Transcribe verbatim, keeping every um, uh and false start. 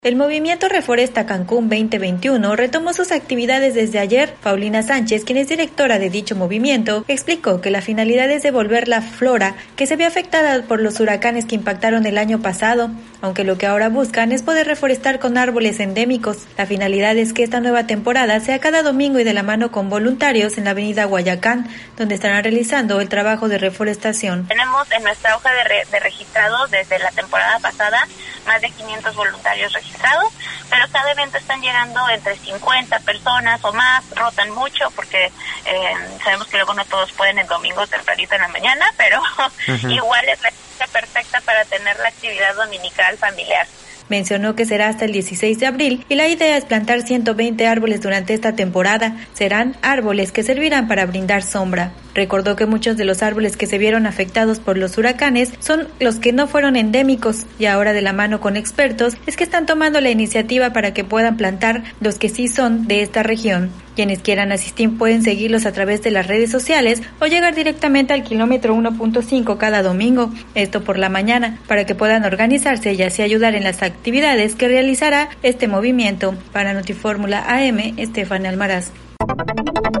El movimiento Reforesta Cancún veinte veintiuno retomó sus actividades desde ayer. Paulina Sánchez, quien es directora de dicho movimiento, explicó que la finalidad es devolver la flora que se vio afectada por los huracanes que impactaron el año pasado, aunque lo que ahora buscan es poder reforestar con árboles endémicos. La finalidad es que esta nueva temporada sea cada domingo y de la mano con voluntarios en la avenida Guayacán, donde estarán realizando el trabajo de reforestación. Tenemos en nuestra hoja de, re- de registrados desde la temporada pasada más de quinientos voluntarios registrados, pero cada evento están llegando entre cincuenta personas o más, rotan mucho porque eh, sabemos que luego no todos pueden el domingo tempranito en la mañana, pero uh-huh. igual es la fecha perfecta para tener la actividad dominical familiar. Mencionó que será hasta el dieciséis de abril y la idea es plantar ciento veinte árboles durante esta temporada. Serán árboles que servirán para brindar sombra. Recordó que muchos de los árboles que se vieron afectados por los huracanes son los que no fueron endémicos y ahora de la mano con expertos es que están tomando la iniciativa para que puedan plantar los que sí son de esta región. Quienes quieran asistir pueden seguirlos a través de las redes sociales o llegar directamente al kilómetro uno punto cinco cada domingo, esto por la mañana, para que puedan organizarse y así ayudar en las actividades que realizará este movimiento. Para Notifórmula A M, Estefania Almaraz.